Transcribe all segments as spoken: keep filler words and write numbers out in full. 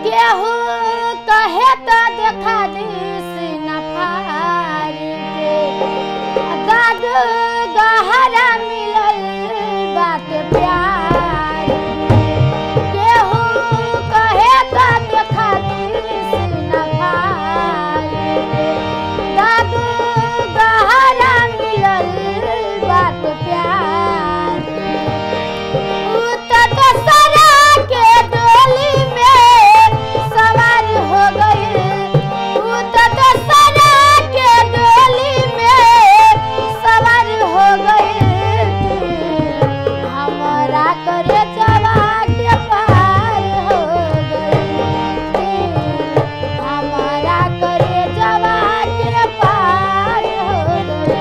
केहू कहे तो देखा दिस न फार के दाग गहरा मिलल बात प्यार केहू कहे तो देखा दिस न फार के दाग गहरा मिलल बात प्यार उतर दशहरा के डोली में सवार हो गई उतर दशहरा के डोली में सवार हो गई हमारा करे जवा के पार हो गई हमारा करे जवा के पार हो गई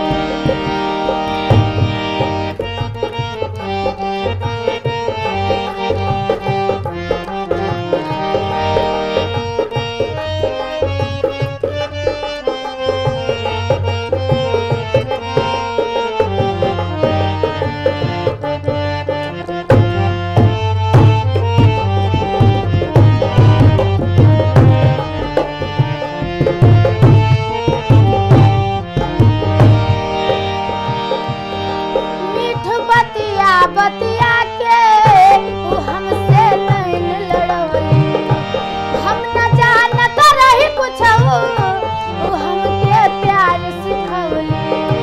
मीठ बतिया बतिया के उ हमसे नैन लड़वली हम न जानत रही कुछऊ उ हमके प्यार सिखवली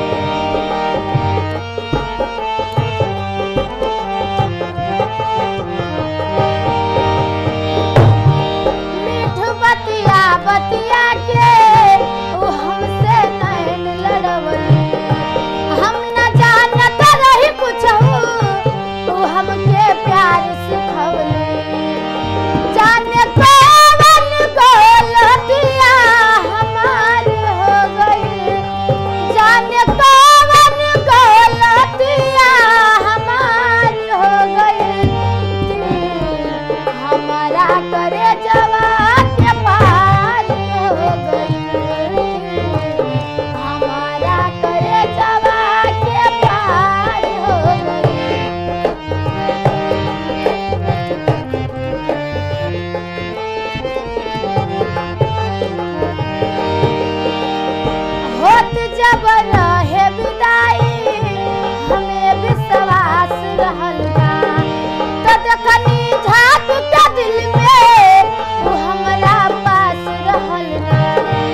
मीठ बतिया बतिया के उ हमसे नैन लड़वली हम न जानत रही कुछऊ उ हमके प्यार सिखवली जाने कौन गलतिया हमार हो गई जाने कौन गलतिया हमार हो गई हमारा करे जवा के पार हो गई हमारा करे जवा के पार हो गई होत जब रहे विदाई हमें विश्वास रहल ना तो देखनी झाँक के दिल में वो हमरा पास रहल ना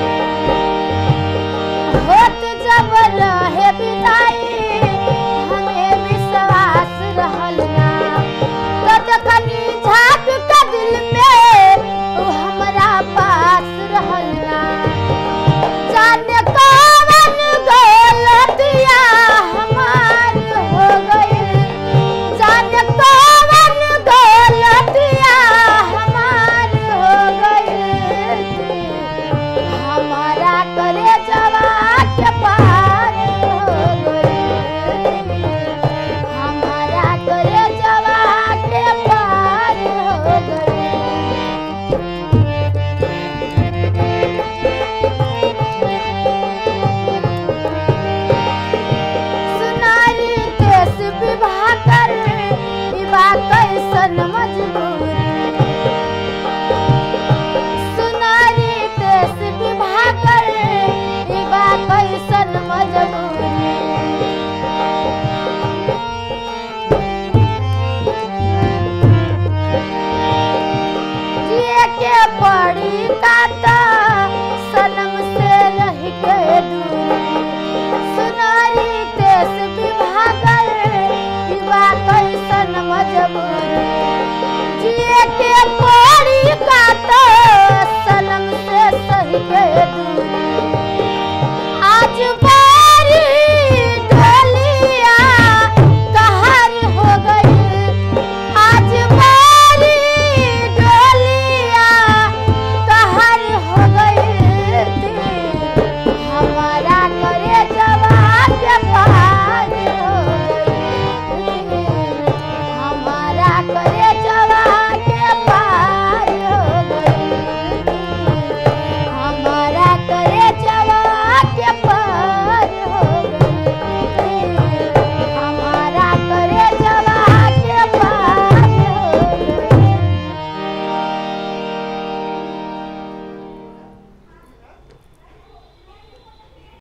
होत जब रहे विदाई हमें विश्वास रहल ना तो देखनी झाँक के दिल में वो हमरा पास रहल ना जाने कौन गलतिया हमार हो गई जाने कौन गलतिया हमार हो गई हमारा करे जवा के पार हो गई हमारा करे जवा के पार हो गई सुनारी देश विवाह कर विवाह कैसन मजबूरी सुनारी देश विवाह कर विवाह कैसन मजबूरी जिए के पड़ी का